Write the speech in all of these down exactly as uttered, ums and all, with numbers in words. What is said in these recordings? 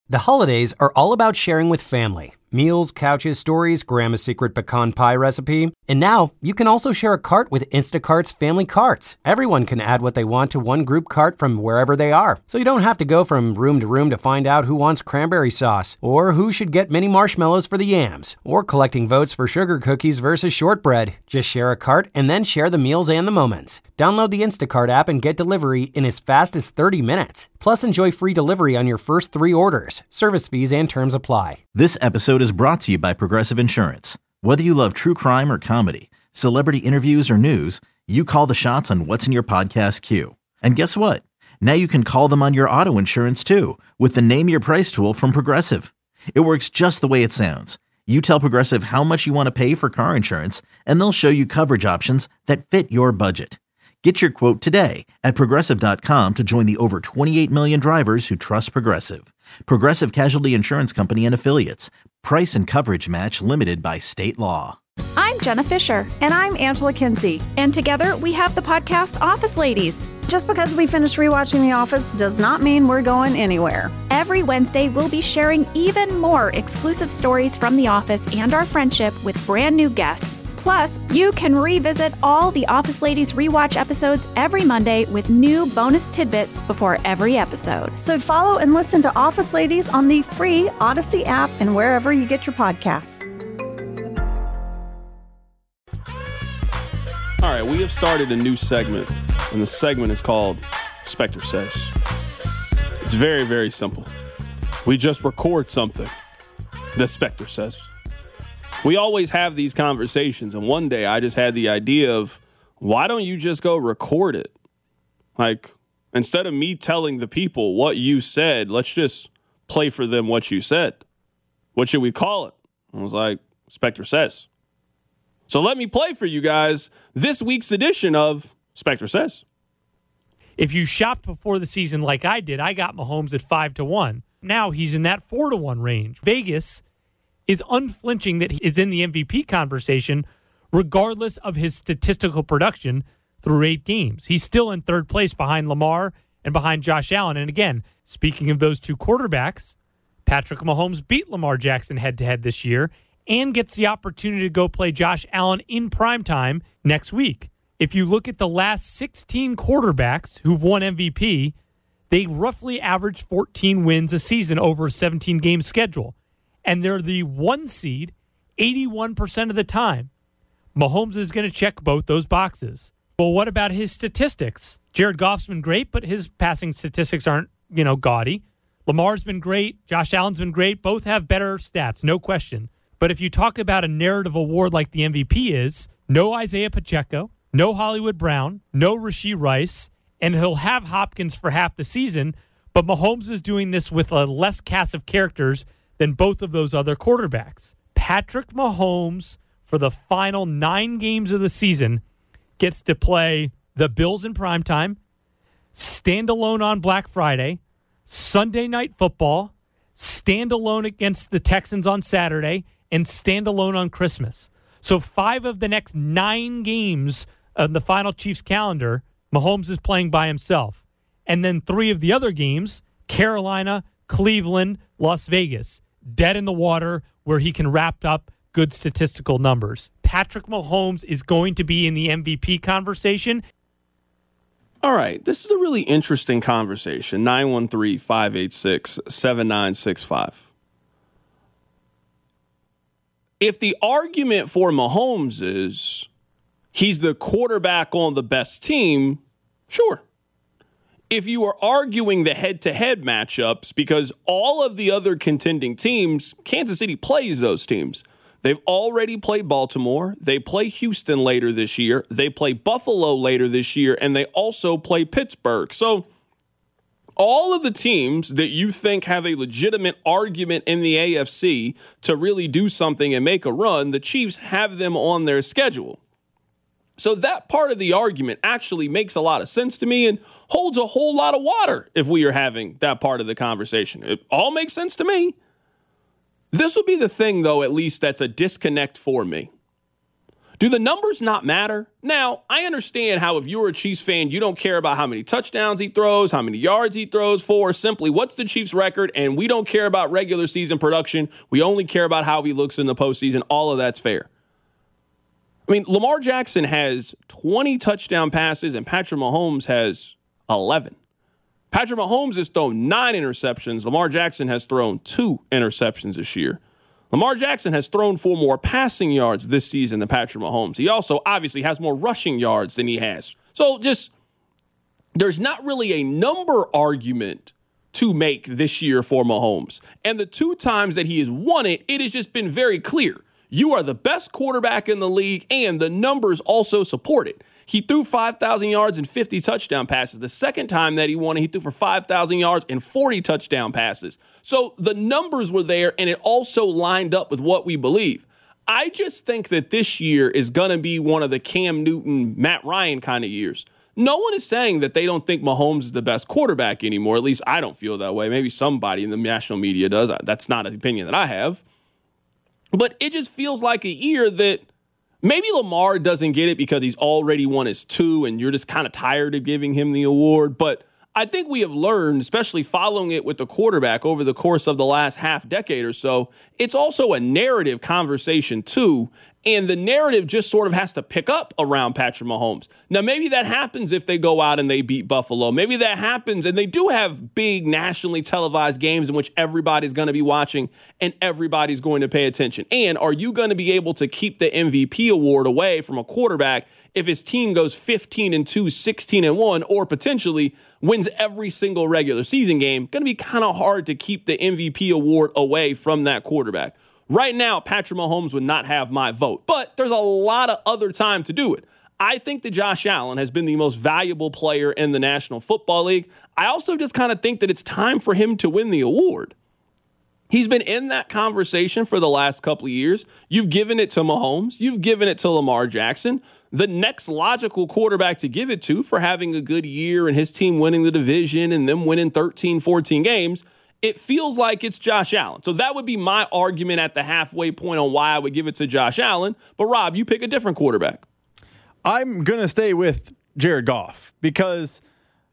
The holidays are all about sharing with family. Meals, couches, stories, Grandma's secret pecan pie recipe. And now, you can also share a cart with Instacart's Family Carts. Everyone can add what they want to one group cart from wherever they are. So you don't have to go from room to room to find out who wants cranberry sauce, or who should get mini marshmallows for the yams, or collecting votes for sugar cookies versus shortbread. Just share a cart and then share the meals and the moments. Download the Instacart app and get delivery in as fast as thirty minutes. Plus, enjoy free delivery on your first three orders. Service fees and terms apply. This episode is brought to you by Progressive Insurance. Whether you love true crime or comedy, celebrity interviews or news, you call the shots on what's in your podcast queue. And guess what? Now you can call them on your auto insurance too with the Name Your Price tool from Progressive. It works just the way it sounds. You tell Progressive how much you want to pay for car insurance, and they'll show you coverage options that fit your budget. Get your quote today at Progressive dot com to join the over twenty-eight million drivers who trust Progressive. Progressive Casualty Insurance Company and Affiliates. Price and coverage match limited by state law. I'm Jenna Fisher. And I'm Angela Kinsey. And together we have the podcast Office Ladies. Just because we finished rewatching The Office does not mean we're going anywhere. Every Wednesday, we'll be sharing even more exclusive stories from The Office and our friendship with brand new guests. Plus, you can revisit all the Office Ladies rewatch episodes every Monday with new bonus tidbits before every episode. So follow and listen to Office Ladies on the free Odyssey app and wherever you get your podcasts. All right, we have started a new segment, and the segment is called Spectre Says. It's very, very simple. We just record something that Spectre says. We always have these conversations, and one day I just had the idea of, why don't you just go record it? Like, instead of me telling the people what you said, let's just play for them what you said. What should we call it? I was like, Spectre Says. So let me play for you guys this week's edition of Spectre Says. If you shopped before the season like I did, I got Mahomes at five to one. Now he's in that four to one range. Vegas is unflinching that he is in the M V P conversation regardless of his statistical production through eight games. He's still in third place behind Lamar and behind Josh Allen. And again, speaking of those two quarterbacks, Patrick Mahomes beat Lamar Jackson head-to-head this year and gets the opportunity to go play Josh Allen in primetime next week. If you look at the last sixteen quarterbacks who've won M V P, they roughly average fourteen wins a season over a seventeen-game schedule. And they're the one seed eighty-one percent of the time. Mahomes is going to check both those boxes. Well, what about his statistics? Jared Goff's been great, but his passing statistics aren't, you know, gaudy. Lamar's been great. Josh Allen's been great. Both have better stats, no question. But if you talk about a narrative award like the M V P is, no Isaiah Pacheco, no Hollywood Brown, no Rashee Rice, and he'll have Hopkins for half the season, but Mahomes is doing this with a less cast of characters than both of those other quarterbacks. Patrick Mahomes, for the final nine games of the season, gets to play the Bills in primetime, stand alone on Black Friday, Sunday Night Football, stand alone against the Texans on Saturday, and stand alone on Christmas. So five of the next nine games of the final Chiefs calendar, Mahomes is playing by himself. And then three of the other games, Carolina, Cleveland, Las Vegas, dead in the water where he can wrap up good statistical numbers. Patrick Mahomes is going to be in the M V P conversation. All right, this is a really interesting conversation. nine one three, five eight six, seven nine six five. If the argument for Mahomes is he's the quarterback on the best team, sure. If you are arguing the head-to-head matchups, because all of the other contending teams, Kansas City plays those teams. They've already played Baltimore. They play Houston later this year. They play Buffalo later this year, and they also play Pittsburgh. So all of the teams that you think have a legitimate argument in the A F C to really do something and make a run, the Chiefs have them on their schedule. So that part of the argument actually makes a lot of sense to me and holds a whole lot of water if we are having that part of the conversation. It all makes sense to me. This would be the thing, though, at least that's a disconnect for me. Do the numbers not matter? Now, I understand how if you're a Chiefs fan, you don't care about how many touchdowns he throws, how many yards he throws for, simply what's the Chiefs' record, and we don't care about regular season production. We only care about how he looks in the postseason. All of that's fair. I mean, Lamar Jackson has twenty touchdown passes, and Patrick Mahomes has eleven. Patrick Mahomes has thrown nine interceptions. Lamar Jackson has thrown two interceptions this year. Lamar Jackson has thrown for more passing yards this season than Patrick Mahomes. He also obviously has more rushing yards than he has. So just, there's not really a number argument to make this year for Mahomes. And the two times that he has won it, it has just been very clear. You are the best quarterback in the league, and the numbers also support it. He threw five thousand yards and fifty touchdown passes. The second time that he won it, he threw for five thousand yards and forty touchdown passes. So the numbers were there, and it also lined up with what we believe. I just think that this year is going to be one of the Cam Newton, Matt Ryan kind of years. No one is saying that they don't think Mahomes is the best quarterback anymore. At least I don't feel that way. Maybe somebody in the national media does. That's not an opinion that I have. But it just feels like a year that maybe Lamar doesn't get it because he's already won his two and you're just kind of tired of giving him the award. But I think we have learned, especially following it with the quarterback over the course of the last half decade or so, it's also a narrative conversation too. And the narrative just sort of has to pick up around Patrick Mahomes. Now, maybe that happens if they go out and they beat Buffalo. Maybe that happens, and they do have big nationally televised games in which everybody's going to be watching and everybody's going to pay attention. And are you going to be able to keep the M V P award away from a quarterback if his team goes fifteen and two, sixteen and one, or potentially wins every single regular season game? Going to be kind of hard to keep the M V P award away from that quarterback. Right now, Patrick Mahomes would not have my vote, but there's a lot of other time to do it. I think that Josh Allen has been the most valuable player in the National Football League. I also just kind of think that it's time for him to win the award. He's been in that conversation for the last couple of years. You've given it to Mahomes. You've given it to Lamar Jackson. The next logical quarterback to give it to for having a good year and his team winning the division and them winning thirteen, fourteen games, it feels like it's Josh Allen. So that would be my argument at the halfway point on why I would give it to Josh Allen. But Rob, you pick a different quarterback. I'm going to stay with Jared Goff because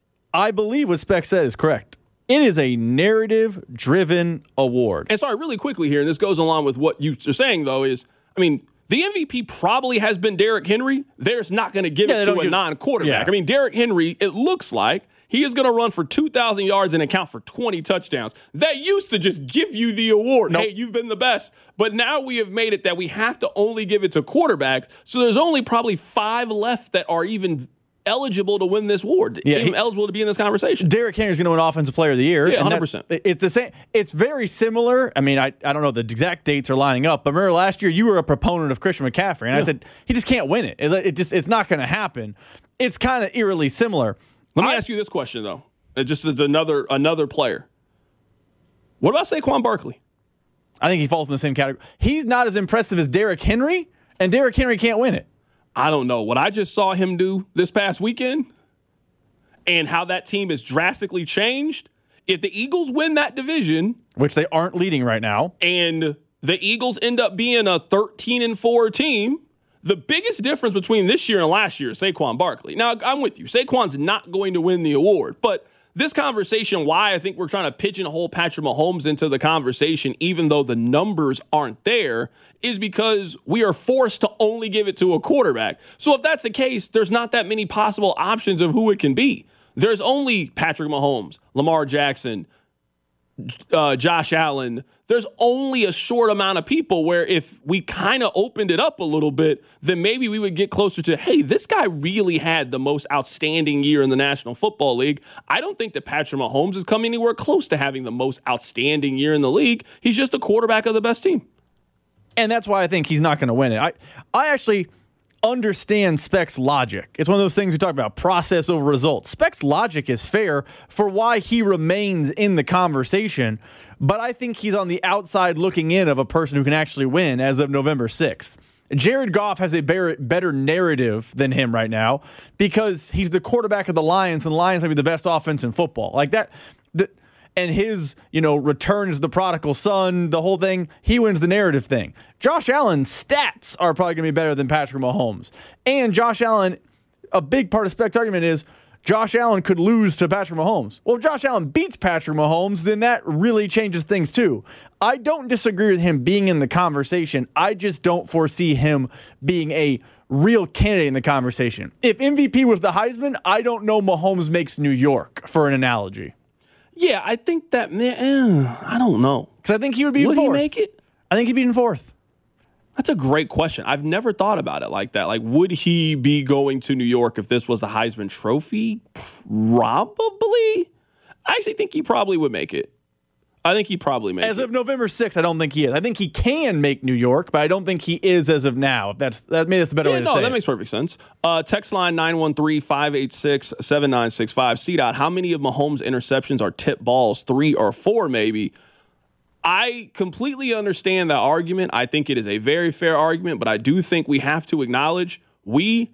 I believe what Spec said is correct. It is a narrative-driven award. And sorry, really quickly here, and this goes along with what you're saying, though, is, I mean, the M V P probably has been Derrick Henry. They're just not going to give yeah, it to a give, non-quarterback. Yeah. I mean, Derrick Henry, it looks like he is going to run for two thousand yards and account for twenty touchdowns. That used to just give you the award. Nope. Hey, you've been the best. But now we have made it that we have to only give it to quarterbacks. So there's only probably five left that are even eligible to win this award, yeah, he, eligible to be in this conversation. Derrick Henry's going to win Offensive Player of the Year. Yeah, one hundred percent. It's the same. It's very similar. I mean, I, I don't know the exact dates are lining up, but remember last year you were a proponent of Christian McCaffrey, and yeah. I said he just can't win it. It, it just it's not going to happen. It's kind of eerily similar. Let me I, ask you this question though. It just is another another player. What about Saquon Barkley? I think he falls in the same category. He's not as impressive as Derrick Henry, and Derrick Henry can't win it. I don't know. What I just saw him do this past weekend and how that team has drastically changed. If the Eagles win that division, which they aren't leading right now, and the Eagles end up being a thirteen and four team, the biggest difference between this year and last year is Saquon Barkley. Now, I'm with you. Saquon's not going to win the award, but this conversation, why I think we're trying to pigeonhole Patrick Mahomes into the conversation, even though the numbers aren't there, is because we are forced to only give it to a quarterback. So if that's the case, there's not that many possible options of who it can be. There's only Patrick Mahomes, Lamar Jackson, uh, Josh Allen. There's only a short amount of people where if we kind of opened it up a little bit, then maybe we would get closer to, hey, this guy really had the most outstanding year in the National Football League. I don't think that Patrick Mahomes is coming anywhere close to having the most outstanding year in the league. He's just a quarterback of the best team. And that's why I think he's not going to win it. I, I actually understand Spec's logic. It's one of those things we talk about, process over results. Spec's logic is fair for why he remains in the conversation, but I think he's on the outside looking in of a person who can actually win as of November sixth. Jared Goff has a better narrative than him right now because he's the quarterback of the Lions, and the Lions might be the best offense in football. Like that, the, and his, you know, returns the prodigal son, the whole thing, he wins the narrative thing. Josh Allen's stats are probably going to be better than Patrick Mahomes. And Josh Allen, a big part of Speck's argument is Josh Allen could lose to Patrick Mahomes. Well, if Josh Allen beats Patrick Mahomes, then that really changes things too. I don't disagree with him being in the conversation. I just don't foresee him being a real candidate in the conversation. If M V P was the Heisman, I don't know Mahomes makes New York, for an analogy. Yeah, I think that, man, eh, I don't know. Because I think he would be in Would fourth. he make it? I think he'd be in fourth. That's a great question. I've never thought about it like that. Like, would he be going to New York if this was the Heisman Trophy? Probably. I actually think he probably would make it. I think he probably make As it. of November sixth, I don't think he is. I think he can make New York, but I don't think he is as of now. If that's that maybe that's the better yeah, way to no, say that it. makes perfect sense. Uh, text line nine one three, five eight six, seven nine six five. C-Dot, how many of Mahomes' interceptions are tip balls? Three or four, maybe? I completely understand that argument. I think it is a very fair argument, but I do think we have to acknowledge we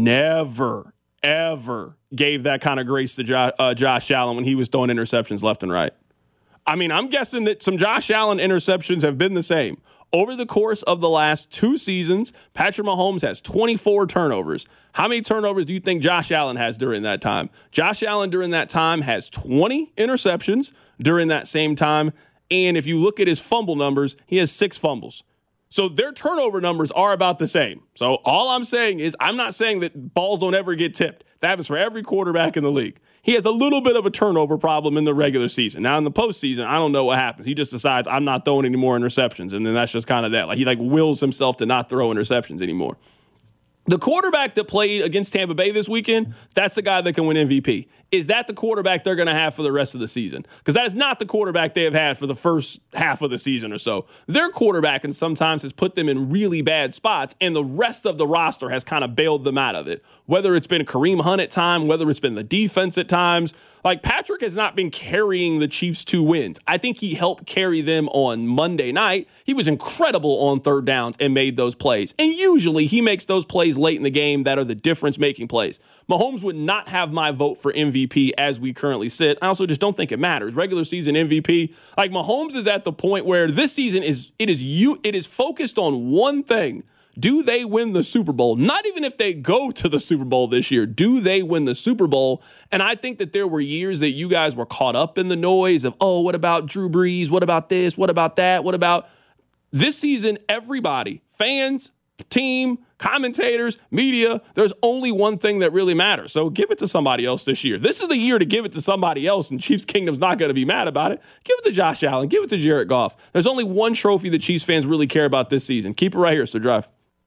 never, ever gave that kind of grace to jo- uh, Josh Allen when he was throwing interceptions left and right. I mean, I'm guessing that some Josh Allen interceptions have been the same. Over the course of the last two seasons, Patrick Mahomes has twenty-four turnovers. How many turnovers do you think Josh Allen has during that time? Josh Allen during that time has twenty interceptions during that same time. And if you look at his fumble numbers, he has six fumbles. So their turnover numbers are about the same. So all I'm saying is I'm not saying that balls don't ever get tipped. That happens for every quarterback in the league. He has a little bit of a turnover problem in the regular season. Now in the postseason, I don't know what happens. He just decides I'm not throwing any more interceptions, and then that's just kind of that. Like he like wills himself to not throw interceptions anymore. The quarterback that played against Tampa Bay this weekend, that's the guy that can win M V P. Is that the quarterback they're going to have for the rest of the season? Because that is not the quarterback they have had for the first half of the season or so. Their quarterback, and sometimes has put them in really bad spots, and the rest of the roster has kind of bailed them out of it. Whether it's been Kareem Hunt at times, whether it's been the defense at times. Like, Patrick has not been carrying the Chiefs to wins. I think he helped carry them on Monday night. He was incredible on third downs and made those plays. And usually he makes those plays late in the game that are the difference-making plays. Mahomes would not have my vote for M V P as we currently sit. I also just don't think it matters. Regular season M V P, like Mahomes is at the point where this season is it is you it is focused on one thing. Do they win the Super Bowl? Not even if they go to the Super Bowl this year. Do they win the Super Bowl? And I think that there were years that you guys were caught up in the noise of, oh, what about Drew Brees? What about this? What about that? What about this season? Everybody, fans, team, commentators, media, there's only one thing that really matters. So give it to somebody else this year. This is the year to give it to somebody else, and Chiefs Kingdom's not going to be mad about it. Give it to Josh Allen. Give it to Jared Goff. There's only one trophy that Chiefs fans really care about this season. Keep it right here, so drive.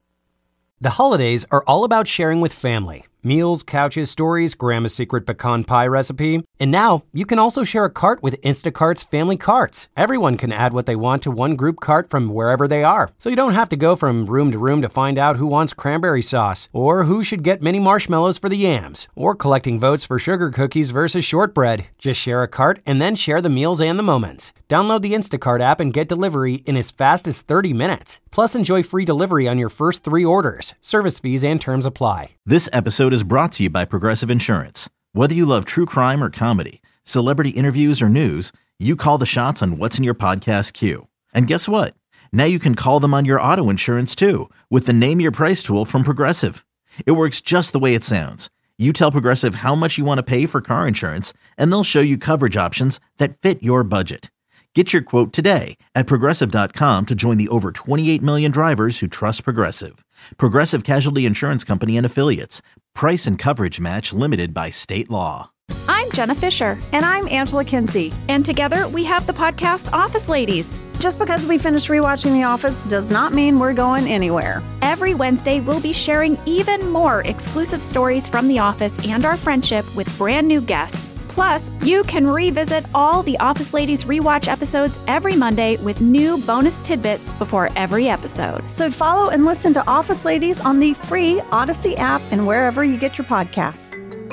The holidays are all about sharing with family. Meals, couches, stories, Grandma's secret pecan pie recipe. And now you can also share a cart with Instacart's family carts. Everyone can add what they want to one group cart from wherever they are. So you don't have to go from room to room to find out who wants cranberry sauce, or who should get mini marshmallows for the yams, or collecting votes for sugar cookies versus shortbread. Just share a cart and then share the meals and the moments. Download the Instacart app and get delivery in as fast as thirty minutes. Plus, enjoy free delivery on your first three orders. Service fees and terms apply. This episode is brought to you by Progressive Insurance. Whether you love true crime or comedy, celebrity interviews or news, you call the shots on what's in your podcast queue. And guess what? Now you can call them on your auto insurance too with the Name Your Price tool from Progressive. It works just the way it sounds. You tell Progressive how much you want to pay for car insurance, and they'll show you coverage options that fit your budget. Get your quote today at Progressive dot com to join the over twenty-eight million drivers who trust Progressive. Progressive Casualty Insurance Company and Affiliates. Price and coverage match limited by state law. I'm Jenna Fisher. And I'm Angela Kinsey. And together we have the podcast Office Ladies. Just because we finished rewatching The Office does not mean we're going anywhere. Every Wednesday, we'll be sharing even more exclusive stories from The Office and our friendship with brand new guests. Plus, you can revisit all the Office Ladies rewatch episodes every Monday with new bonus tidbits before every episode. So follow and listen to Office Ladies on the free Odyssey app and wherever you get your podcasts.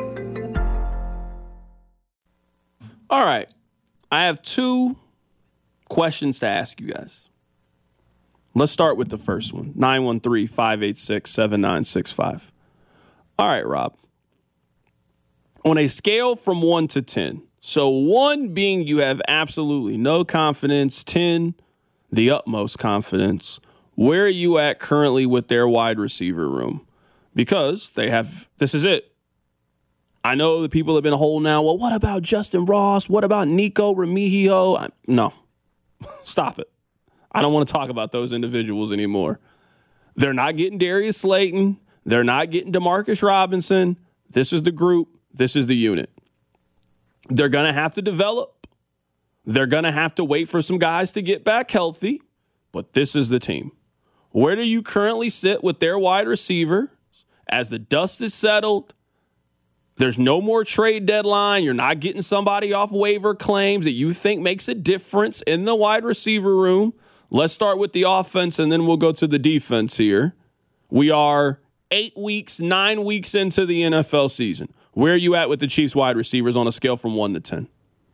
All right. I have two questions to ask you guys. Let's start with the first one. nine one three, five eight six, seven nine six five. All right, Rob. On a scale from one to ten, So one being you have absolutely no confidence. ten, the utmost confidence. Where are you at currently with their wide receiver room? Because they have, this is it. I know the people have been holding out. Well, what about Justin Ross? What about Nico Remigio? I, no, stop it. I don't want to talk about those individuals anymore. They're not getting Darius Slayton. They're not getting Demarcus Robinson. This is the group. This is the unit. They're going to have to develop. They're going to have to wait for some guys to get back healthy. But this is the team. Where do you currently sit with their wide receiver as the dust is settled? There's no more trade deadline. You're not getting somebody off waiver claims that you think makes a difference in the wide receiver room. Let's start with the offense, and then we'll go to the defense here. We are eight weeks, nine weeks into the N F L season. Where are you at with the Chiefs wide receivers on a scale from one to ten?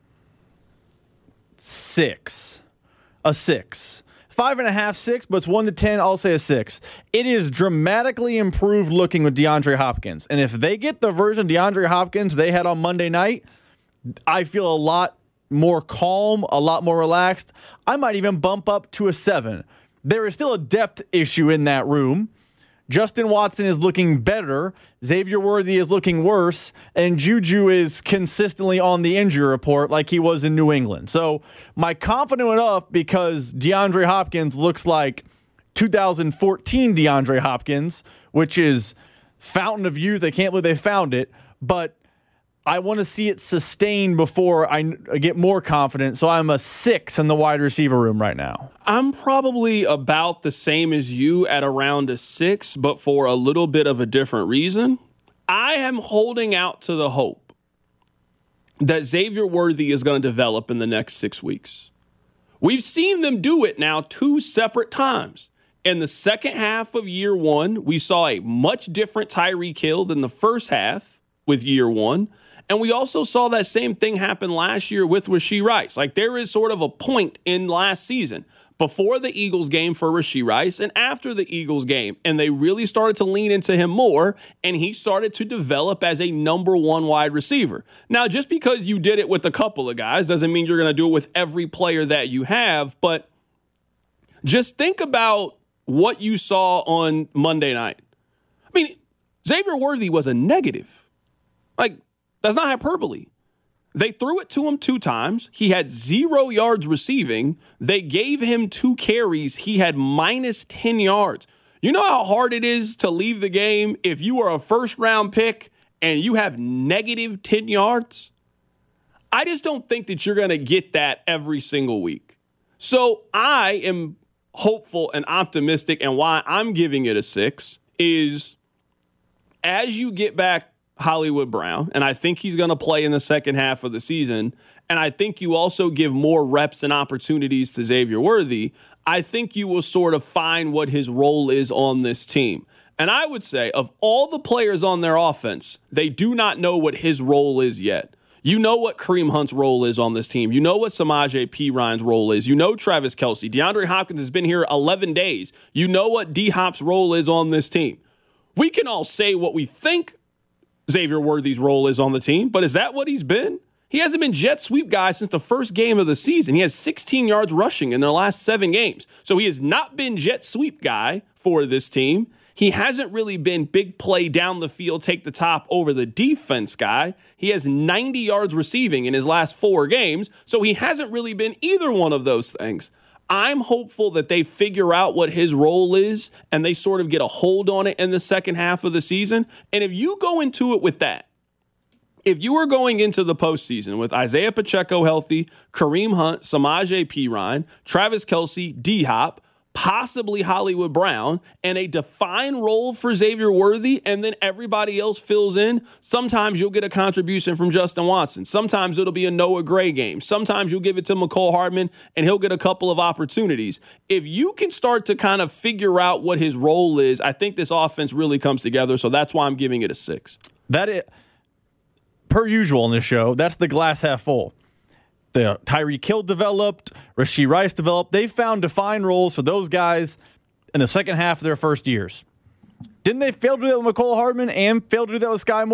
Six. A six. Five and a half, six, but it's one to ten, I'll say a six. It is dramatically improved looking with DeAndre Hopkins. And if they get the version of DeAndre Hopkins they had on Monday night, I feel a lot more calm, a lot more relaxed. I might even bump up to a seven. There is still a depth issue in that room. Justin Watson is looking better. Xavier Worthy is looking worse. And Juju is consistently on the injury report like he was in New England. So my confidence went up because DeAndre Hopkins looks like two thousand fourteen DeAndre Hopkins, which is fountain of youth. I can't believe they found it. But I want to see it sustained before I get more confident. So I'm a six in the wide receiver room right now. I'm probably about the same as you at around a six, but for a little bit of a different reason. I am holding out to the hope that Xavier Worthy is going to develop in the next six weeks. We've seen them do it now two separate times. In the second half of year one, we saw a much different Tyreek Hill than the first half with year one. And we also saw that same thing happen last year with Rashee Rice. Like, there is sort of a point in last season before the Eagles game for Rashee Rice and after the Eagles game. And they really started to lean into him more, and he started to develop as a number one wide receiver. Now, just because you did it with a couple of guys doesn't mean you're going to do it with every player that you have. But just think about what you saw on Monday night. I mean, Xavier Worthy was a negative. Like, that's not hyperbole. They threw it to him two times. He had zero yards receiving. They gave him two carries. He had minus ten yards. You know how hard it is to leave the game if you are a first-round pick and you have negative ten yards? I just don't think that you're going to get that every single week. So I am hopeful and optimistic, and why I'm giving it a six is as you get back Hollywood Brown, and I think he's going to play in the second half of the season, and I think you also give more reps and opportunities to Xavier Worthy, I think you will sort of find what his role is on this team. And I would say, of all the players on their offense, they do not know what his role is yet. You know what Kareem Hunt's role is on this team. You know what Samaje Perine role is. You know Travis Kelce. DeAndre Hopkins has been here eleven days. You know what D-Hop's role is on this team. We can all say what we think Xavier Worthy's role is on the team, but is that what he's been? He hasn't been jet sweep guy since the first game of the season. He has sixteen yards rushing in their last seven games. So he has not been jet sweep guy for this team. He hasn't really been big play down the field, take the top over the defense guy. He has ninety yards receiving in his last four games. So he hasn't really been either one of those things. I'm hopeful that they figure out what his role is and they sort of get a hold on it in the second half of the season. And if you go into it with that, if you were going into the postseason with Isaiah Pacheco healthy, Kareem Hunt, Samaje Perine, Travis Kelce, D-Hop, possibly Hollywood Brown, and a defined role for Xavier Worthy, and then everybody else fills in, sometimes you'll get a contribution from Justin Watson. Sometimes it'll be a Noah Gray game. Sometimes you'll give it to McCole Hardman, and he'll get a couple of opportunities. If you can start to kind of figure out what his role is, I think this offense really comes together, so that's why I'm giving it a six. That is, per usual in this show, that's the glass half full. The Tyreek Hill developed, Rashee Rice developed. They found defined roles for those guys in the second half of their first years. Didn't they fail to do that with McCole Hardman and fail to do that with Sky Moore?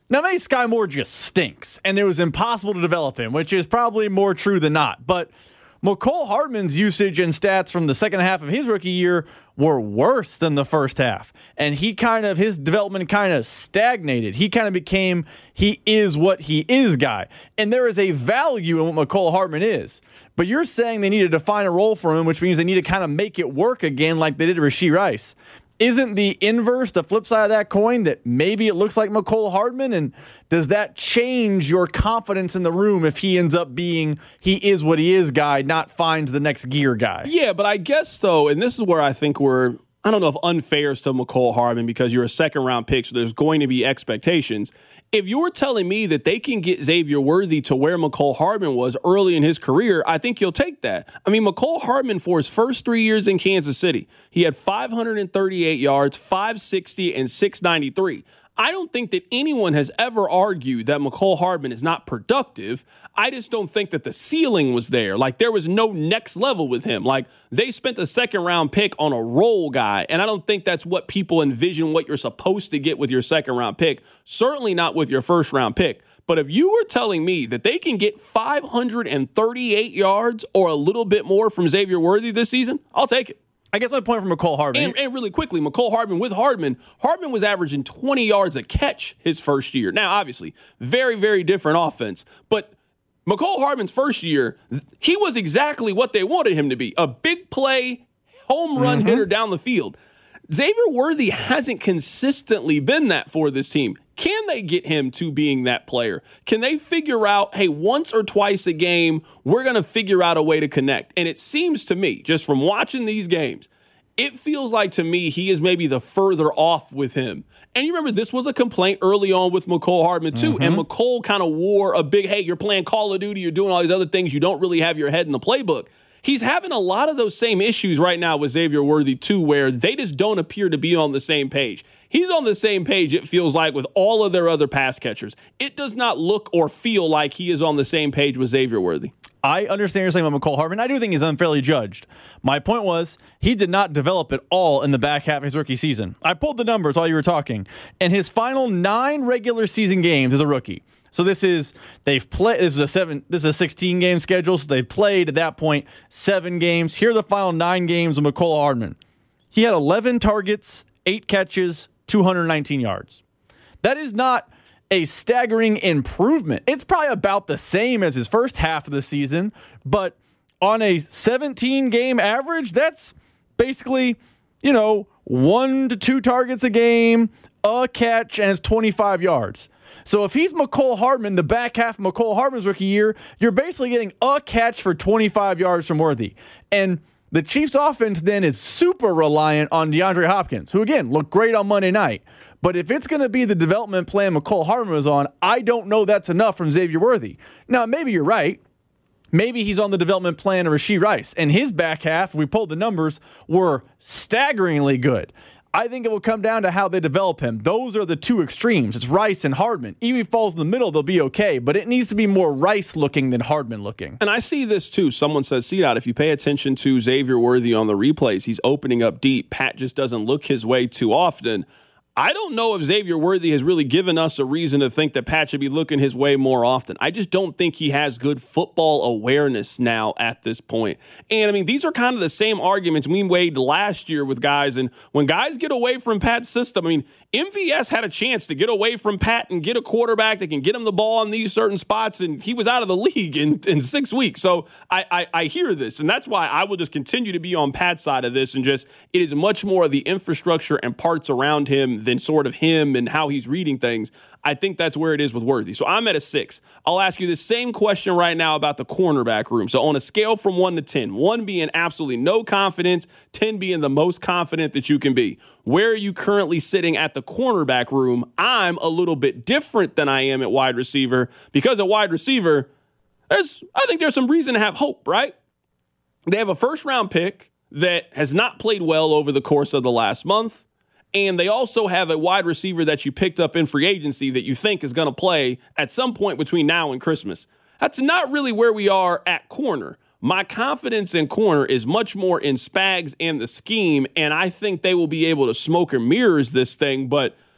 Now, maybe Sky Moore just stinks, and it was impossible to develop him, which is probably more true than not. But Mecole Hardman's usage and stats from the second half of his rookie year were worse than the first half. And he kind of, his development kind of stagnated. He kind of became, he is what he is guy. And there is a value in what Mecole Hardman is. But you're saying they need to define a role for him, which means they need to kind of make it work again like they did Rashee Rice. Isn't the inverse, the flip side of that coin, that maybe it looks like Mecole Hardman? And does that change your confidence in the room if he ends up being he is what he is guy, not finds the next gear guy? Yeah, but I guess, though, and this is where I think we're, I don't know if unfair is to Mecole Hardman because you're a second-round pick, so there's going to be expectations. If you're telling me that they can get Xavier Worthy to where Mecole Hardman was early in his career, I think you'll take that. I mean, Mecole Hardman, for his first three years in Kansas City, he had five hundred thirty-eight yards, five sixty, and six ninety-three. I don't think that anyone has ever argued that Mecole Hardman is not productive. I just don't think that the ceiling was there. Like, there was no next level with him. Like, they spent a second-round pick on a role guy, and I don't think that's what people envision what you're supposed to get with your second-round pick, certainly not with your first-round pick. But if you were telling me that they can get five hundred thirty-eight yards or a little bit more from Xavier Worthy this season, I'll take it. I guess my point from Mecole Hardman. And, and really quickly, Mecole Hardman with Hardman, Hardman was averaging twenty yards a catch his first year. Now, obviously, very, very different offense. But Mecole Hardman's first year, he was exactly what they wanted him to be. A big play, home run mm-hmm. hitter down the field. Xavier Worthy hasn't consistently been that for this team. Can they get him to being that player? Can they figure out, hey, once or twice a game, we're going to figure out a way to connect? And it seems to me, just from watching these games, it feels like to me he is maybe the further off with him. And you remember this was a complaint early on with Mecole Hardman too. Mm-hmm. And Mecole kind of wore a big, hey, you're playing Call of Duty, you're doing all these other things, you don't really have your head in the playbook. He's having a lot of those same issues right now with Xavier Worthy, too, where they just don't appear to be on the same page. He's on the same page, it feels like, with all of their other pass catchers. It does not look or feel like he is on the same page with Xavier Worthy. I understand you're saying about Mecole Hardman. I do think he's unfairly judged. My point was he did not develop at all in the back half of his rookie season. I pulled the numbers while you were talking. In his final nine regular season games as a rookie, so this is they've played. This is a seven. This is a sixteen game schedule. So they've played at that point seven games. Here are the final nine games of Mecole Hardman. He had eleven targets, eight catches, two hundred nineteen yards. That is not a staggering improvement. It's probably about the same as his first half of the season, but on a seventeen game average, that's basically, you know, one to two targets a game, a catch, and it's twenty-five yards. So if he's Mecole Hardman, the back half of Mecole Hardman's rookie year, you're basically getting a catch for twenty-five yards from Worthy. And the Chiefs' offense then is super reliant on DeAndre Hopkins, who, again, looked great on Monday night. But if it's going to be the development plan Mecole Hardman was on, I don't know that's enough from Xavier Worthy. Now, maybe you're right. Maybe he's on the development plan of Rashee Rice. And his back half, if we pulled the numbers, were staggeringly good. I think it will come down to how they develop him. Those are the two extremes. It's Rice and Hardman. Even if he falls in the middle, they'll be okay. But it needs to be more Rice-looking than Hardman-looking. And I see this, too. Someone says, see that if you pay attention to Xavier Worthy on the replays, he's opening up deep. Pat just doesn't look his way too often. I don't know if Xavier Worthy has really given us a reason to think that Pat should be looking his way more often. I just don't think he has good football awareness now at this point. And, I mean, these are kind of the same arguments we made last year with guys. And when guys get away from Pat's system, I mean, M V S had a chance to get away from Pat and get a quarterback that can get him the ball in these certain spots, and he was out of the league in, in six weeks. So I, I, I hear this, and that's why I will just continue to be on Pat's side of this, and just it is much more of the infrastructure and parts around him than sort of him and how he's reading things. I think that's where it is with Worthy. So I'm at a six. I'll ask you the same question right now about the cornerback room. So on a scale from one to ten, one being absolutely no confidence, ten being the most confident that you can be, where are you currently sitting at the cornerback room? I'm a little bit different than I am at wide receiver, because at wide receiver, there's I think there's some reason to have hope, right? They have a first round pick that has not played well over the course of the last month. And they also have a wide receiver that you picked up in free agency that you think is going to play at some point between now and Christmas. That's not really where we are at corner. My confidence in corner is much more in Spags and the scheme, and I think they will be able to smoke and mirrors this thing. But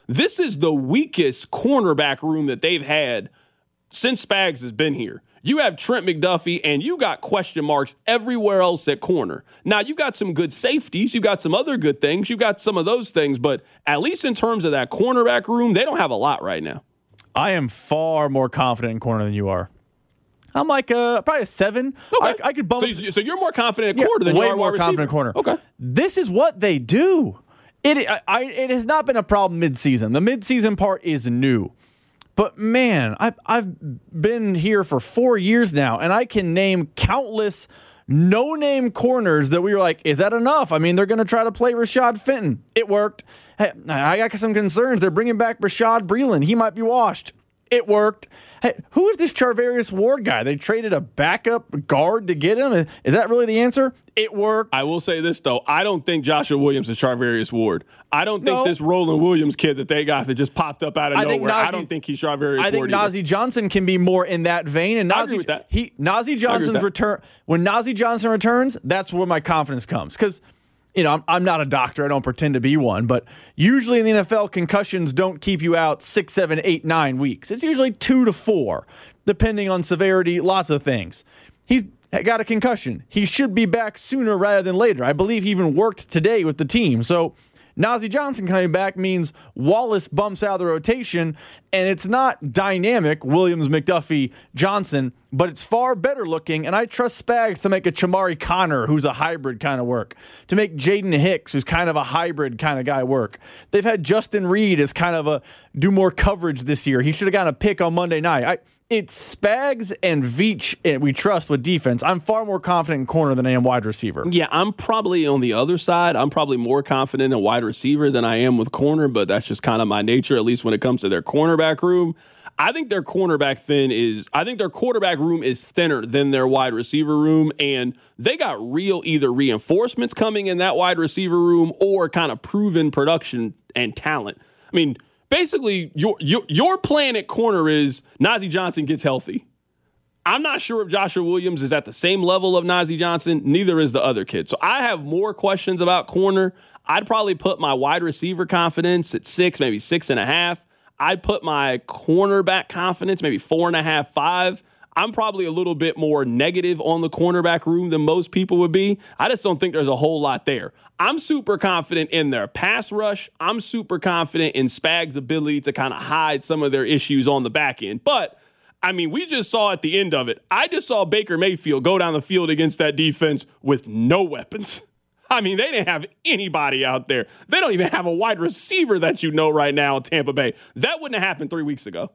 This is the weakest cornerback room that they've had since Spags has been here. You have Trent McDuffie, and you got question marks everywhere else at corner. Now, you got some good safeties. You got some other good things. You got some of those things. But at least in terms of that cornerback room, they don't have a lot right now. I am far more confident in corner than you are. I'm like uh, probably a seven. Okay. I, I could bump. So, you, so you're more confident at Yeah, corner than way you are more wide confident receiver. at corner. Okay. This is what they do. It I, I, it has not been a problem midseason. The midseason part is new. But man, I've, I've been here for four years now, and I can name countless no-name corners that we were like, is that enough? I mean, they're going to try to play Rashad Fenton. It worked. Hey, I got some concerns. They're bringing back Rashad Breeland. He might be washed. It worked. Hey, who is this Charvarius Ward guy? They traded a backup guard to get him. Is that really the answer? It worked. I will say this, though. I don't think Joshua Williams is Charvarius Ward. I don't think No. this Roland Williams kid that they got that just popped up out of I think nowhere. Najee- I don't think he's Charvarius I think Ward Najee either. Johnson can be more in that vein. And I Najee, agree with that. He Najee Johnson's that. return when Najee Johnson returns, that's where my confidence comes. Because you know I'm, I'm not a doctor. I don't pretend to be one. But usually in the N F L, concussions don't keep you out six, seven, eight, nine weeks. It's usually two to four, depending on severity. Lots of things. He's got a concussion. He should be back sooner rather than later. I believe he even worked today with the team. So Najee Johnson coming back means Wallace bumps out of the rotation, and it's not dynamic, Williams, McDuffie, Johnson, but it's far better looking, and I trust Spags to make a Chamari Connor, who's a hybrid kind of work, to make Jaden Hicks, who's kind of a hybrid kind of guy, work. They've had Justin Reed as kind of a do more coverage this year. He should have gotten a pick on Monday night. I It's Spags and Veach and we trust with defense. I'm far more confident in corner than I am wide receiver. Yeah, I'm probably on the other side. I'm probably more confident in wide receiver than I am with corner, but that's just kind of my nature, at least when it comes to their cornerback room. I think their cornerback thin is, I think their quarterback room is thinner than their wide receiver room, and they got real either reinforcements coming in that wide receiver room or kind of proven production and talent. I mean, basically, your, your your plan at corner is Najee Johnson gets healthy. I'm not sure if Joshua Williams is at the same level of Najee Johnson. Neither is the other kid. So I have more questions about corner. I'd probably put my wide receiver confidence at six, maybe six and a half. I'd put my cornerback confidence maybe four and a half, five. I'm probably a little bit more negative on the cornerback room than most people would be. I just don't think there's a whole lot there. I'm super confident in their pass rush. I'm super confident in Spags' ability to kind of hide some of their issues on the back end. But, I mean, we just saw at the end of it, I just saw Baker Mayfield go down the field against that defense with no weapons. I mean, they didn't have anybody out there. They don't even have a wide receiver that you know right now in Tampa Bay. That wouldn't have happened three weeks ago.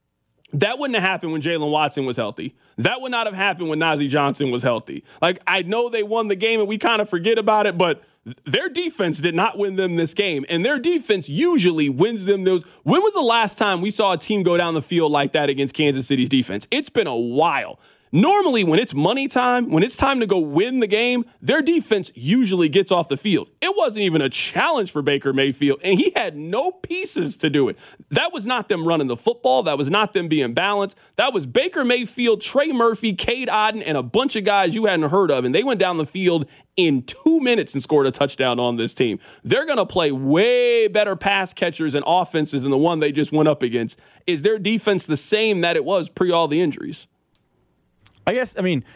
That wouldn't have happened when Jalen Watson was healthy. That would not have happened when Najee Johnson was healthy. Like, I know they won the game and we kind of forget about it, but their defense did not win them this game. And their defense usually wins them those. When was the last time we saw a team go down the field like that against Kansas City's defense? It's been a while. Normally, when it's money time, when it's time to go win the game, their defense usually gets off the field. It wasn't even a challenge for Baker Mayfield, and he had no pieces to do it. That was not them running the football. That was not them being balanced. That was Baker Mayfield, Trey Murphy, Cade Otton, and a bunch of guys you hadn't heard of, and they went down the field in two minutes and scored a touchdown on this team. They're going to play way better pass catchers and offenses than the one they just went up against. Is their defense the same that it was pre all the injuries? I guess, I mean,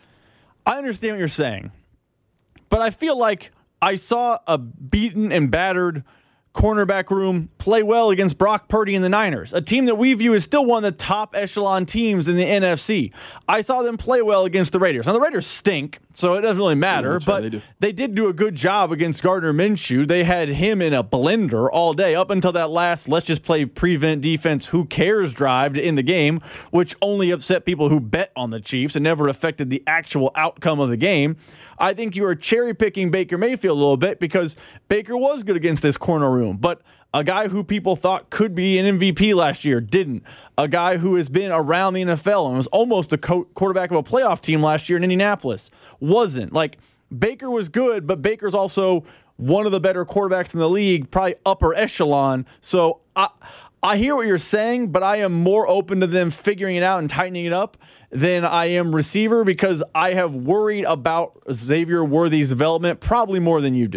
I understand what you're saying, but I feel like I saw a beaten and battered cornerback room play well against Brock Purdy and the Niners, a team that we view as still one of the top echelon teams in the N F C. I saw them play well against the Raiders. Now, the Raiders stink, so it doesn't really matter, yeah, but right, they, they did do a good job against Gardner Minshew. They had him in a blender all day up until that last let's just play prevent defense, who cares drive in the game, which only upset people who bet on the Chiefs and never affected the actual outcome of the game. I think you are cherry-picking Baker Mayfield a little bit because Baker was good against this corner room, but a guy who people thought could be an M V P last year didn't. A guy who has been around the N F L and was almost a co- quarterback of a playoff team last year in Indianapolis wasn't. Like, Baker was good, but Baker's also one of the better quarterbacks in the league, probably upper echelon. So I, I hear what you're saying, but I am more open to them figuring it out and tightening it up than I am receiver because I have worried about Xavier Worthy's development probably more than you do.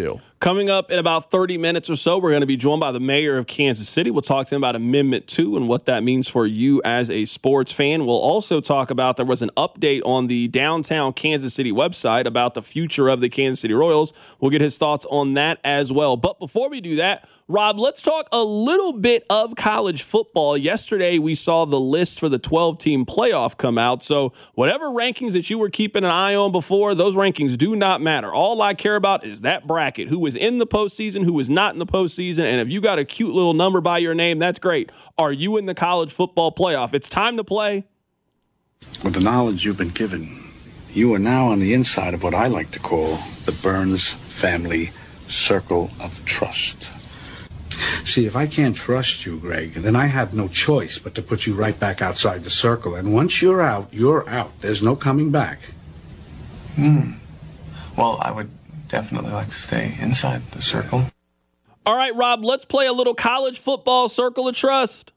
Coming up in about thirty minutes or so, we're going to be joined by the mayor of Kansas City. We'll talk to him about Amendment two and what that means for you as a sports fan. We'll also talk about there was an update on the downtown Kansas City website about the future of the Kansas City Royals. We'll get his thoughts on that as well. But before we do that, Rob, let's talk a little bit of college football. Yesterday, we saw the list for the twelve-team playoff come out. So whatever rankings that you were keeping an eye on before, those rankings do not matter. All I care about is that bracket, who was in the postseason, who was not in the postseason. And if you got a cute little number by your name, that's great. Are you in the college football playoff? It's time to play. With the knowledge you've been given, you are now on the inside of what I like to call the Burns family circle of trust. See, if I can't trust you, Greg, then I have no choice but to put you right back outside the circle. And once you're out, you're out. There's no coming back. Hmm. Well, I would definitely like to stay inside the circle. All right, Rob, let's play a little college football circle of trust.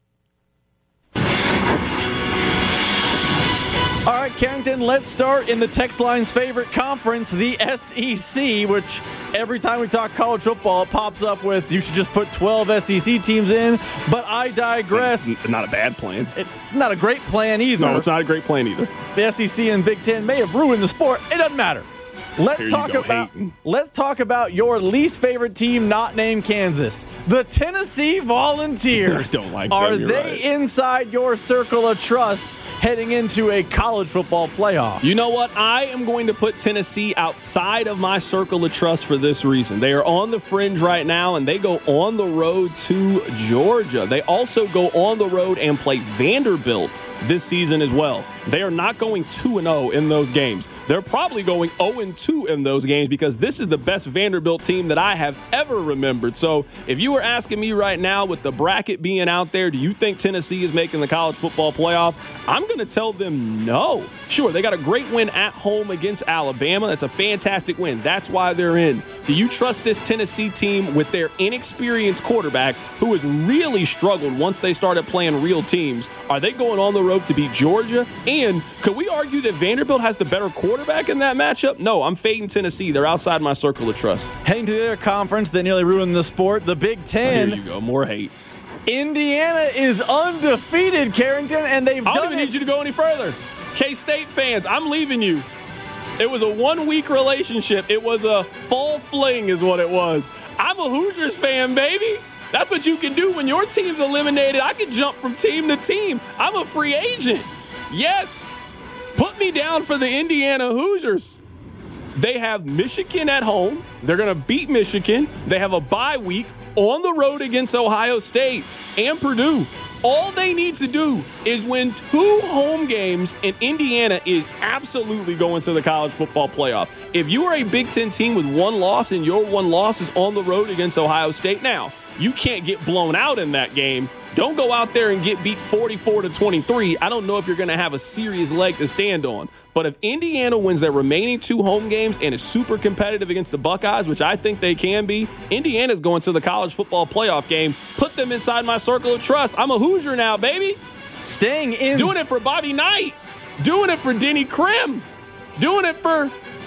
All right, Carrington, let's start in the text line's favorite conference, the S E C, which every time we talk college football, it pops up with you should just put twelve S E C teams in, but I digress. Not a bad plan. It, not a great plan either. No, it's not a great plan either. The S E C and Big Ten may have ruined the sport. It doesn't matter. Let's talk about hating. Let's talk about your least favorite team not named Kansas. The Tennessee Volunteers. I don't like them. Are You're they right. inside your circle of trust heading into a college football playoff? You know what? I am going to put Tennessee outside of my circle of trust for this reason. They are on the fringe right now, and they go on the road to Georgia. They also go on the road and play Vanderbilt this season as well. They are not going two and oh in those games. They're probably going oh and two in those games because this is the best Vanderbilt team that I have ever remembered. So if you were asking me right now with the bracket being out there, do you think Tennessee is making the college football playoff? I'm going to tell them no. Sure, they got a great win at home against Alabama. That's a fantastic win. That's why they're in. Do you trust this Tennessee team with their inexperienced quarterback who has really struggled once they started playing real teams? Are they going on the road to beat Georgia? And could we argue that Vanderbilt has the better quarterback in that matchup? No, I'm fading Tennessee. They're outside my circle of trust. Heading to their conference that nearly ruined the sport, the Big Ten. Here you go, more hate. Indiana is undefeated, Carrington, and they've I done don't even it. need you to go any further. K-State fans, I'm leaving you. It was a one-week relationship. It was a fall fling is what it was. I'm a Hoosiers fan, baby. That's what you can do when your team's eliminated. I can jump from team to team. I'm a free agent. Yes. Put me down for the Indiana Hoosiers. They have Michigan at home. They're going to beat Michigan. They have a bye week on the road against Ohio State and Purdue. All they need to do is win two home games, and Indiana is absolutely going to the college football playoff. If you are a Big Ten team with one loss and your one loss is on the road against Ohio State, now, you can't get blown out in that game. Don't go out there and get beat forty-four to twenty-three. I don't know if you're going to have a serious leg to stand on. But if Indiana wins their remaining two home games and is super competitive against the Buckeyes, which I think they can be, Indiana's going to the college football playoff game. Put them inside my circle of trust. I'm a Hoosier now, baby. Staying in. Doing it for Bobby Knight. Doing it for Denny Krim. Doing it for,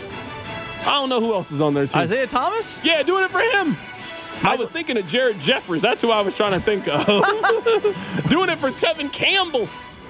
I don't know who else is on their team. Isaiah Thomas? Yeah, doing it for him. I was thinking of Jared Jeffries. That's who I was trying to think of. Doing it for Tevin Campbell.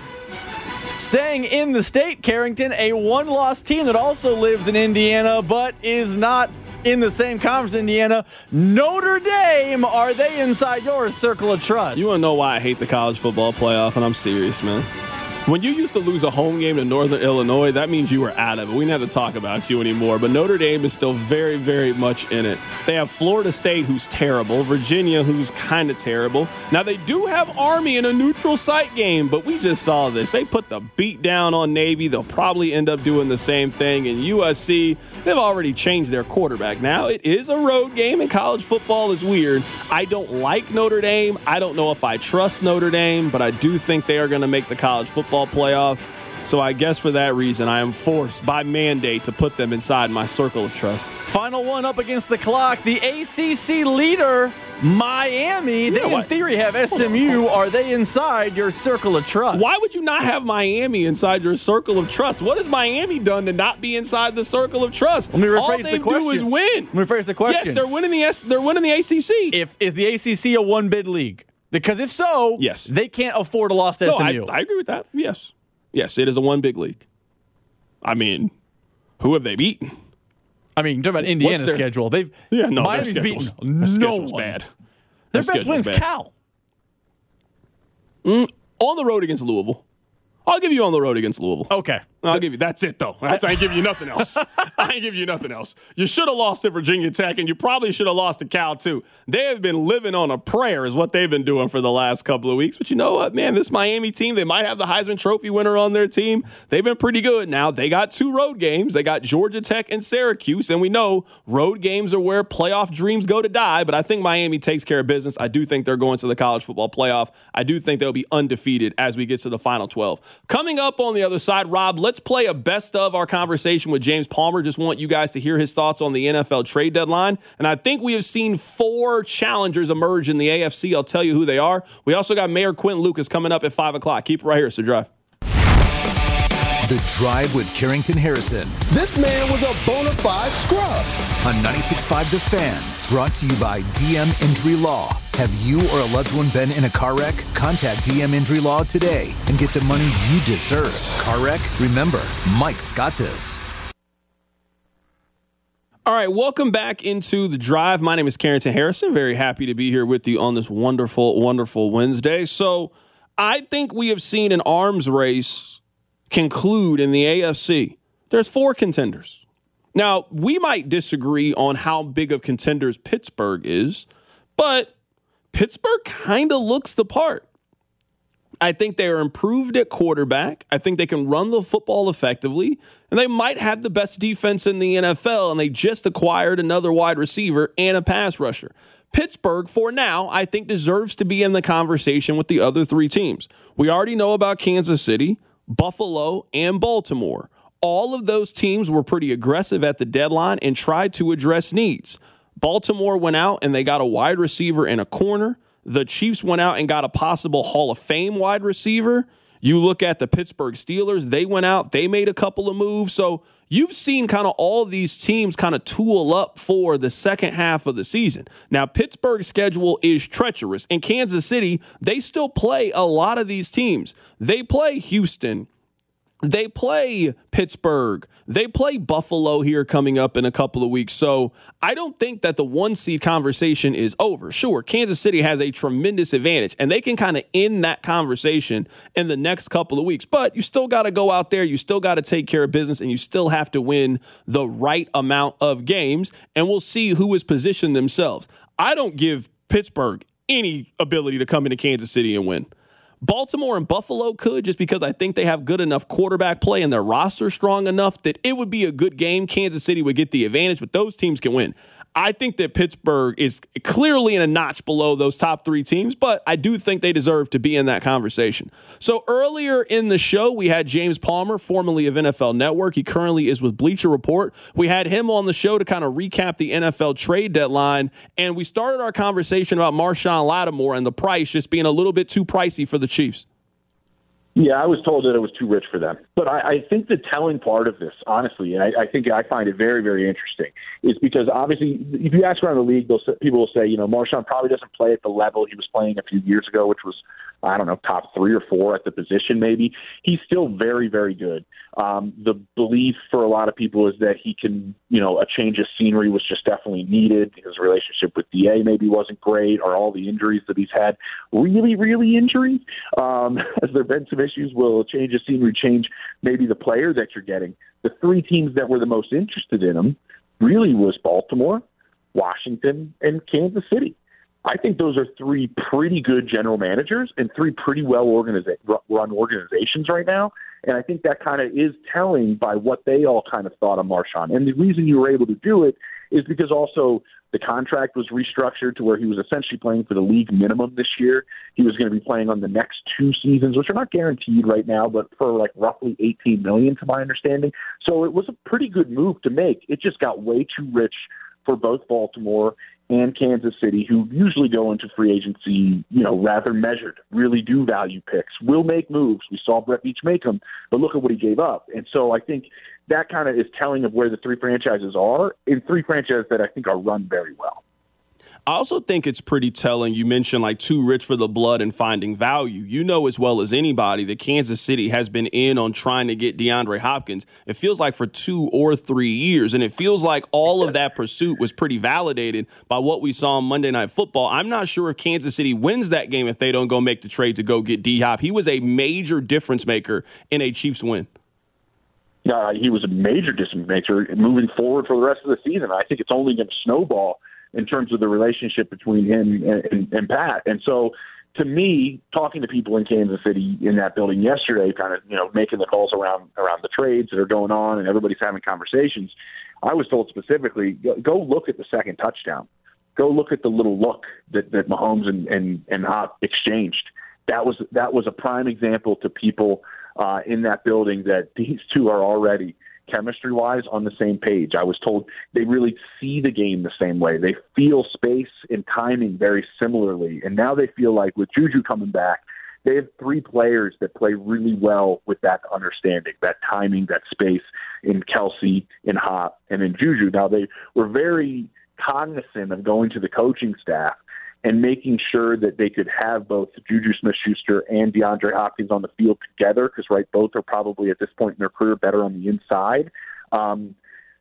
Staying in the state, Carrington, a one-loss team that also lives in Indiana but is not in the same conference, Indiana. Notre Dame, are they inside your circle of trust? You want to know why I hate the college football playoff, and I'm serious, man. When you used to lose a home game to Northern Illinois, that means you were out of it. We didn't have to talk about you anymore. But Notre Dame is still very, very much in it. They have Florida State, who's terrible. Virginia, who's kind of terrible. Now, they do have Army in a neutral site game, but we just saw this. They put the beat down on Navy. They'll probably end up doing the same thing. And U S C, they've already changed their quarterback. Now, it is a road game, and college football is weird. I don't like Notre Dame. I don't know if I trust Notre Dame, but I do think they are going to make the college football playoff. So I guess for that reason, I am forced by mandate to put them inside my circle of trust. Final one up against the clock. The A C C leader, Miami. They, Yeah, in theory, have S M U. Are they inside your circle of trust? Why would you not have Miami inside your circle of trust? What has Miami done to not be inside the circle of trust? Let me rephrase All the they question. do is win. Let me rephrase the question. Yes, they're winning the S- they're winning the A C C. If is the A C C a one bid league? Because if so, Yes. they can't afford a loss to No, S M I, U. I agree with that. Yes. Yes, it is a one big league. I mean, who have they beaten? I mean, you're talking about Indiana's their- schedule. They've Yeah, no, Miami's their beaten schedule's, no their schedule's one. bad. Their, Their best win's schedule's bad. Cal. Mm, on the road against Louisville. I'll give you on the road against Louisville. Okay. I'll give you. That's it, though. That's, I ain't giving you nothing else. I ain't giving you nothing else. You should have lost to Virginia Tech, and you probably should have lost to Cal, too. They have been living on a prayer is what they've been doing for the last couple of weeks. But you know what, man? This Miami team, they might have the Heisman Trophy winner on their team. They've been pretty good. Now, they got two road games. They got Georgia Tech and Syracuse, and we know road games are where playoff dreams go to die, but I think Miami takes care of business. I do think they're going to the college football playoff. I do think they'll be undefeated as we get to the final twelve. Coming up on the other side, Rob, let's play a best of our conversation with James Palmer. Just want you guys to hear his thoughts on the N F L trade deadline. And I think we have seen four challengers emerge in the A F C. I'll tell you who they are. We also got Mayor Quentin Lucas coming up at five o'clock. Keep it right here, so drive. The Drive with Carrington Harrison. This man was a bona fide scrub. On ninety-six point five The Fan. Brought to you by D M Injury Law. Have you or a loved one been in a car wreck? Contact D M Injury Law today and get the money you deserve. Car wreck? Remember, Mike's got this. All right, welcome back into The Drive. My name is Carrington Harrison. Very happy to be here with you on this wonderful, wonderful Wednesday. So I think we have seen an arms race conclude in the A F C. There's four contenders. Now, we might disagree on how big of contenders Pittsburgh is, but Pittsburgh kind of looks the part. I think they are improved at quarterback. I think they can run the football effectively, and they might have the best defense in the N F L, and they just acquired another wide receiver and a pass rusher. Pittsburgh, for now, I think deserves to be in the conversation with the other three teams. We already know about Kansas City, Buffalo, and Baltimore. All of those teams were pretty aggressive at the deadline and tried to address needs. Baltimore went out and they got a wide receiver and a corner. The Chiefs went out and got a possible Hall of Fame wide receiver. You look at the Pittsburgh Steelers, they went out, they made a couple of moves. So you've seen kind of all these teams kind of tool up for the second half of the season. Now, Pittsburgh's schedule is treacherous. In Kansas City, they still play a lot of these teams. They play Houston. They play Pittsburgh. They play Buffalo here coming up in a couple of weeks. So I don't think that the one seed conversation is over. Sure, Kansas City has a tremendous advantage, and they can kind of end that conversation in the next couple of weeks. But you still got to go out there. You still got to take care of business, and you still have to win the right amount of games. And we'll see who has positioned themselves. I don't give Pittsburgh any ability to come into Kansas City and win. Baltimore and Buffalo could, just because I think they have good enough quarterback play and their roster strong enough that it would be a good game. Kansas City would get the advantage, but those teams can win. I think that Pittsburgh is clearly in a notch below those top three teams, but I do think they deserve to be in that conversation. So earlier in the show, we had James Palmer, formerly of N F L Network. He currently is with Bleacher Report. We had him on the show to kind of recap the N F L trade deadline, and we started our conversation about Marshawn Lattimore and the price just being a little bit too pricey for the Chiefs. Yeah, I was told that it was too rich for them. But I, I think the telling part of this, honestly, and I, I think I find it very, very interesting, is because obviously if you ask around the league, they'll say, people will say, you know, Marshawn probably doesn't play at the level he was playing a few years ago, which was, I don't know, top three or four at the position maybe. He's still very, very good. Um, the belief for a lot of people is that he can, you know, a change of scenery was just definitely needed. His relationship with D A maybe wasn't great, or all the injuries that he's had. Really, really injuries? Um, has there been some issues? Will a change of scenery change maybe the player that you're getting? The three teams that were the most interested in him really was Baltimore, Washington, and Kansas City. I think those are three pretty good general managers and three pretty well organiza- run organizations right now. And I think that kind of is telling by what they all kind of thought of Marshawn. And the reason you were able to do it is because also the contract was restructured to where he was essentially playing for the league minimum this year. He was going to be playing on the next two seasons, which are not guaranteed right now, but for like roughly eighteen million dollars to my understanding. So it was a pretty good move to make. It just got way too rich for both Baltimore and Kansas City, who usually go into free agency, you know, rather measured, really do value picks, will make moves. We saw Brett Veach make them, but look at what he gave up. And so I think that kind of is telling of where the three franchises are, in three franchises that I think are run very well. I also think it's pretty telling. You mentioned like too rich for the blood and finding value. You know as well as anybody that Kansas City has been in on trying to get DeAndre Hopkins. It feels like for two or three years, and it feels like all of that pursuit was pretty validated by what we saw on Monday Night Football. I'm not sure if Kansas City wins that game if they don't go make the trade to go get D-Hop. He was a major difference maker in a Chiefs win. Yeah, he was a major difference maker moving forward for the rest of the season. I think it's only going to snowball in terms of the relationship between him and, and, and Pat. And so, to me, talking to people in Kansas City in that building yesterday, kind of, you know, making the calls around around the trades that are going on and everybody's having conversations, I was told specifically, go look at the second touchdown. Go look at the little look that, that Mahomes and, and, and Hop exchanged. That was, that was a prime example to people uh, in that building that these two are already chemistry-wise on the same page. I was told they really see the game the same way. They feel space and timing very similarly. And now they feel like with Juju coming back, they have three players that play really well with that understanding, that timing, that space in Kelsey, in Hop, and in Juju. Now, they were very cognizant of going to the coaching staff and making sure that they could have both Juju Smith-Schuster and DeAndre Hopkins on the field together, because, right, both are probably at this point in their career better on the inside. Um,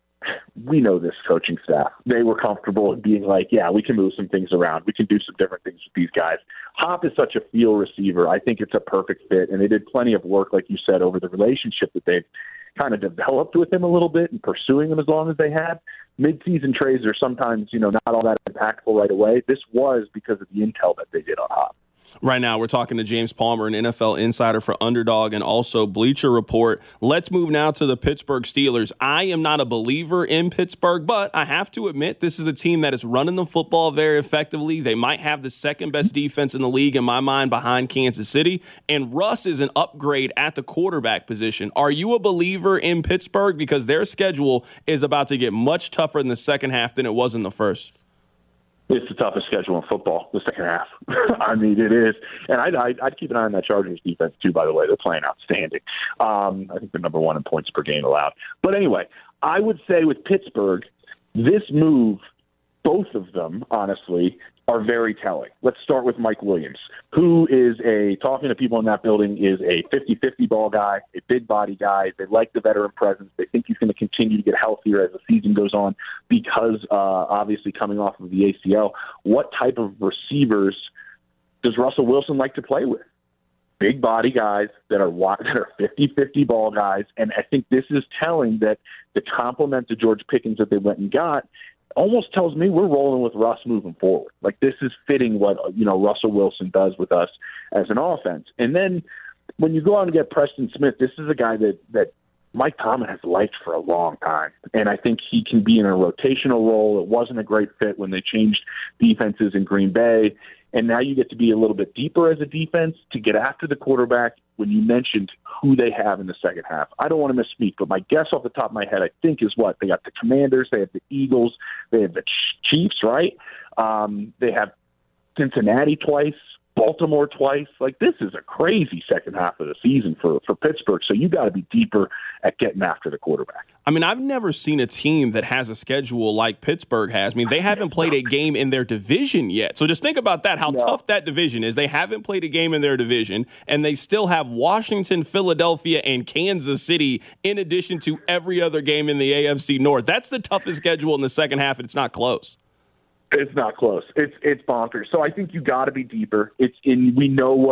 we know this coaching staff. They were comfortable in being like, yeah, we can move some things around. We can do some different things with these guys. Hop is such a feel receiver. I think it's a perfect fit, and they did plenty of work, like you said, over the relationship that they've kind of developed with him a little bit and pursuing him as long as they had. Mid-season trades are sometimes, you know, not all that impactful right away. This was because of the intel that they did on Hop. Right now, we're talking to James Palmer, an N F L insider for Underdog and also Bleacher Report. Let's move now to the Pittsburgh Steelers. I am not a believer in Pittsburgh, but I have to admit this is a team that is running the football very effectively. They might have the second best defense in the league in my mind behind Kansas City, and Russ is an upgrade at the quarterback position. Are you a believer in Pittsburgh? Because their schedule is about to get much tougher in the second half than it was in the first. It's the toughest schedule in football, the second half. I mean, it is. And I'd, I'd, I'd keep an eye on that Chargers defense, too, by the way. They're playing outstanding. Um, I think they're number one in points per game allowed. But anyway, I would say with Pittsburgh, this move, both of them, honestly, are very telling. Let's start with Mike Williams, who is a, talking to people in that building, is a fifty-fifty ball guy, a big body guy. They like the veteran presence. They think he's going to continue to get healthier as the season goes on because, uh, obviously, coming off of the A C L. What type of receivers does Russell Wilson like to play with? Big body guys that are that are fifty-fifty ball guys. And I think this is telling that the compliment to George Pickens that they went and got almost tells me we're rolling with Russ moving forward. Like, this is fitting what, you know, Russell Wilson does with us as an offense. And then when you go out and get Preston Smith, this is a guy that, that Mike Tomlin has liked for a long time. And I think he can be in a rotational role. It wasn't a great fit when they changed defenses in Green Bay. And now you get to be a little bit deeper as a defense to get after the quarterback when you mentioned who they have in the second half. I don't want to misspeak, but my guess off the top of my head, I think, is what? They got the Commanders, they have the Eagles, they have the Chiefs, right? Um, they have Cincinnati twice, Baltimore twice. Like, this is a crazy second half of the season for, for Pittsburgh. So you got to be deeper at getting after the quarterback. I mean, I've never seen a team that has a schedule like Pittsburgh has. I mean, they haven't played a game in their division yet. So just think about that, how no. tough that division is. They haven't played a game in their division, and they still have Washington, Philadelphia, and Kansas City in addition to every other game in the A F C North. That's the toughest schedule in the second half, and it's not close. It's not close. It's it's bonkers. So I think you got to be deeper. It's in. We know what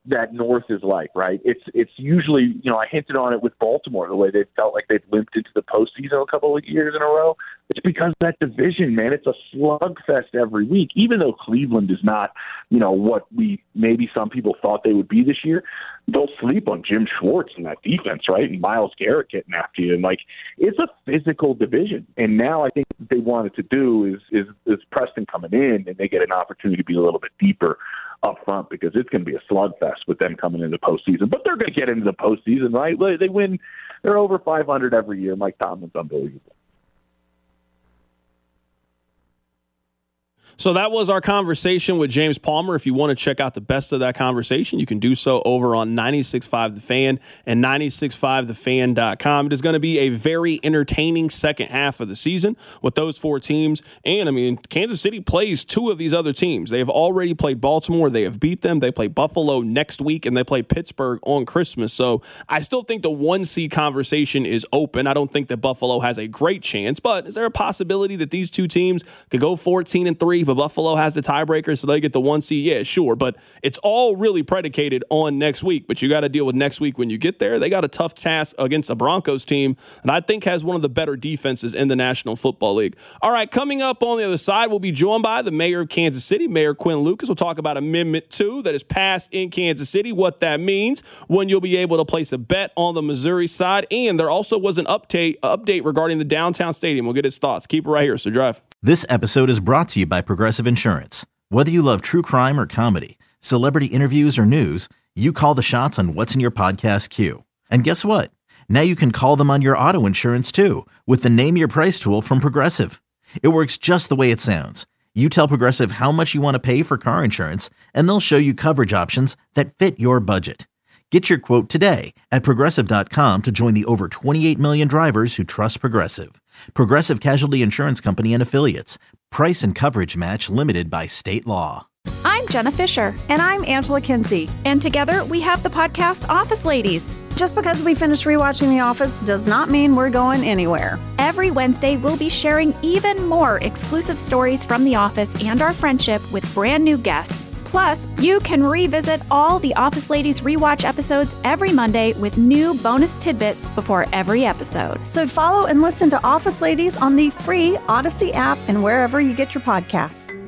that North is like, right? It's it's usually, you know, I hinted on it with Baltimore, the way they felt like they've limped into the postseason a couple of years in a row. It's because of that division, man. It's a slugfest every week, even though Cleveland is not, you know, what we maybe some people thought they would be this year. Don't sleep on Jim Schwartz and that defense, right? And Myles Garrett getting after you. And, like, it's a physical division. And now I think what they wanted to do is, is, is Preston coming in and they get an opportunity to be a little bit deeper up front because it's going to be a slugfest with them coming into the postseason. But they're going to get into the postseason, right? They win. They're over five hundred every year. Mike Tomlin's unbelievable. So that was our conversation with James Palmer. If you want to check out the best of that conversation, you can do so over on ninety-six point five The Fan and ninety-six point five the fan dot com. It is going to be a very entertaining second half of the season with those four teams. And, I mean, Kansas City plays two of these other teams. They have already played Baltimore. They have beat them. They play Buffalo next week, and they play Pittsburgh on Christmas. So I still think the one-seed conversation is open. I don't think that Buffalo has a great chance, but is there a possibility that these two teams could go fourteen and three? But Buffalo has the tiebreaker, so they get the one seed. Yeah, sure, but it's all really predicated on next week. But you got to deal with next week when you get there. They got a tough task against a Broncos team, and I think has one of the better defenses in the National Football League. All right, coming up on the other side, we'll be joined by the mayor of Kansas City, Mayor Quinn Lucas. We'll talk about Amendment two that is passed in Kansas City, what that means, when you'll be able to place a bet on the Missouri side, and there also was an update update regarding the downtown stadium. We'll get his thoughts. Keep it right here, so drive. This episode is brought to you by Progressive Insurance. Whether you love true crime or comedy, celebrity interviews or news, you call the shots on what's in your podcast queue. And guess what? Now you can call them on your auto insurance too with the Name Your Price tool from Progressive. It works just the way it sounds. You tell Progressive how much you want to pay for car insurance, and they'll show you coverage options that fit your budget. Get your quote today at Progressive dot com to join the over twenty-eight million drivers who trust Progressive. Progressive Casualty Insurance Company and Affiliates. Price and coverage match limited by state law. I'm Jenna Fisher. And I'm Angela Kinsey. And together we have the podcast Office Ladies. Just because we finished rewatching The Office does not mean we're going anywhere. Every Wednesday, we'll be sharing even more exclusive stories from The Office and our friendship with brand new guests. Plus, you can revisit all the Office Ladies rewatch episodes every Monday with new bonus tidbits before every episode. So follow and listen to Office Ladies on the free Odyssey app and wherever you get your podcasts.